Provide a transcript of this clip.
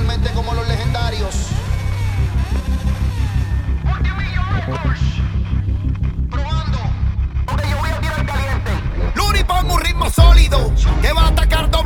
finalmente como los legendarios. Probando. Ok, yo voy a tirar caliente. Luri, pon un ritmo sólido que va a atacar